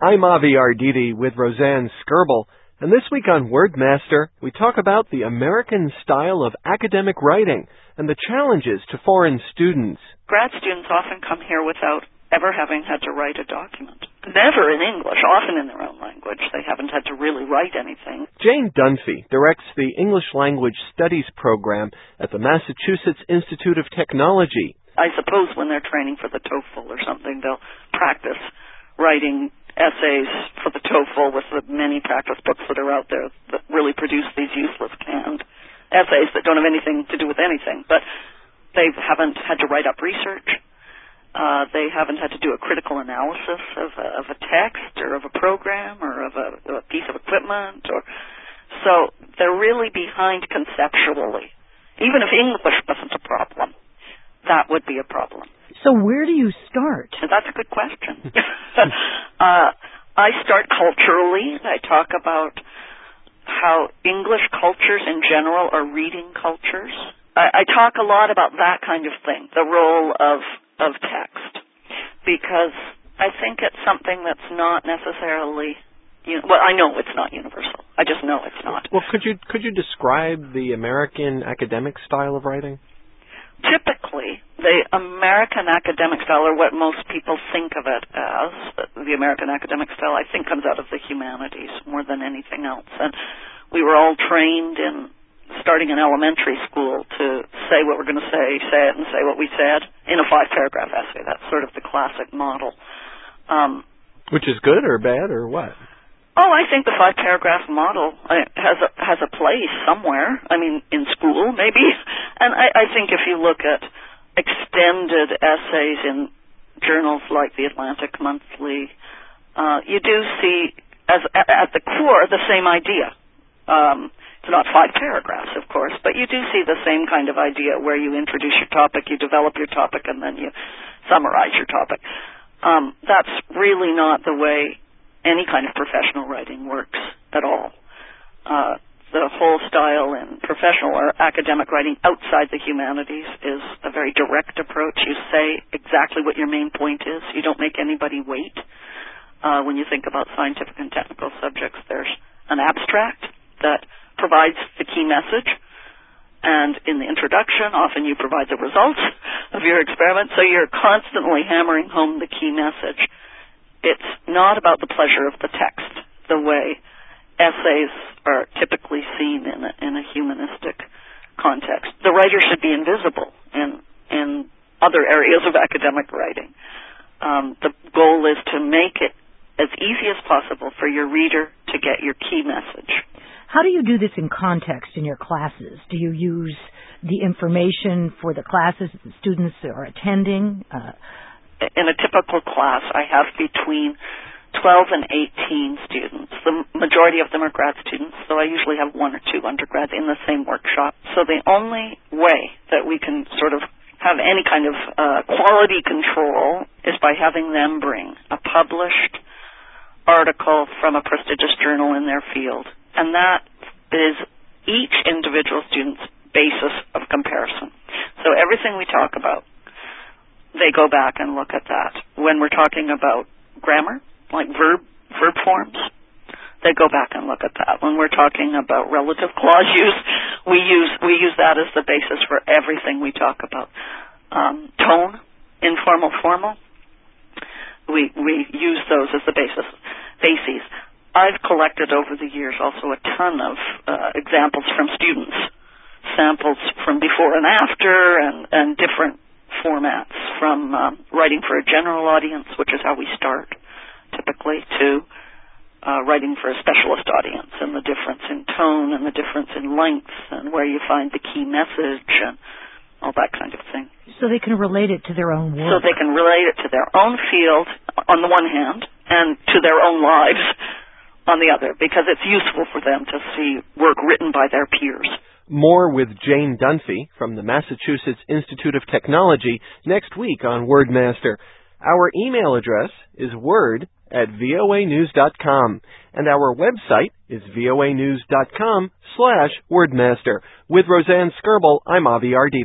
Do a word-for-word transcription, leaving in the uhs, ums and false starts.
I'm Avi Arditi with Roseanne Skirble, and this week on WordMaster, we talk about the American style of academic writing and the challenges to foreign students. Grad students often come here without ever having had to write a document. Never in English, often in their own language. They haven't had to really write anything. Jane Dunphy directs the English Language Studies program at the Massachusetts Institute of Technology. I suppose when they're training for the TOEFL or something, they'll practice writing essays for the TOEFL with the many practice books that are out there that really produce these useless canned essays that don't have anything to do with anything. But they haven't had to write up research. Uh, they haven't had to do a critical analysis of a, of a text or of a program or of a, of a piece of equipment. Or so they're really behind conceptually. Even if English wasn't a problem, that would be a problem. So where do you start? That's a good question. uh, I start culturally. I talk about how English cultures in general are reading cultures. I, I talk a lot about that kind of thing, the role of, of text, because I think it's something that's not necessarily, you know, well, I know it's not universal. I just know it's not. Well, could you could you describe the American academic style of writing? Typically, the American academic style, or what most people think of it as, the American academic style, I think comes out of the humanities more than anything else. And we were all trained in, starting in elementary school, to say what we're going to say, say it, and say what we said in a five-paragraph essay. That's sort of the classic model. Um, Which is good or bad or what? Oh, I think the five-paragraph model has a, has a place somewhere. I mean, in school, maybe. And I, I think if you look at extended essays in journals like the Atlantic Monthly, uh, you do see, as at the core, the same idea. Um, it's not five paragraphs, of course, but you do see the same kind of idea where you introduce your topic, you develop your topic, and then you summarize your topic. Um, that's really not the way any kind of professional writing works at all. Uh, the whole style in professional or academic writing outside the humanities is a very direct approach. You say exactly what your main point is. You don't make anybody wait. Uh, when you think about scientific and technical subjects, there's an abstract that provides the key message. And in the introduction, often you provide the results of your experiment. So you're constantly hammering home the key message. It's not about the pleasure of the text, the way essays are typically seen in a, in a humanistic context. The writer should be invisible in, in other areas of academic writing. Um, the goal is to make it as easy as possible for your reader to get your key message. How do you do this in context in your classes? Do you use the information for the classes that the students are attending? Uh, In a typical class, I have between twelve and eighteen students. The majority of them are grad students, so I usually have one or two undergrads in the same workshop. So the only way that we can sort of have any kind of uh, quality control is by having them bring a published article from a prestigious journal in their field. And that is each individual student's basis of comparison. So everything we talk about, they go back and look at that. When we're talking about grammar, like verb verb forms, they go back and look at that. When we're talking about relative clause use, we use we use that as the basis for everything we talk about. Um, tone, informal, formal, we we use those as the basis bases. I've collected over the years also a ton of uh, examples from students, samples from before and after, and and different formats, from um, writing for a general audience, which is how we start typically, to uh, writing for a specialist audience, and the difference in tone and the difference in length and where you find the key message and all that kind of thing. So they can relate it to their own work. So they can relate it to their own field on the one hand and to their own lives on the other, because it's useful for them to see work written by their peers. More with Jane Dunphy from the Massachusetts Institute of Technology next week on WordMaster. Our email address is word at voa news dot com, and our website is voa news dot com slash wordmaster. With Roseanne Skirble, I'm Avi Arditi.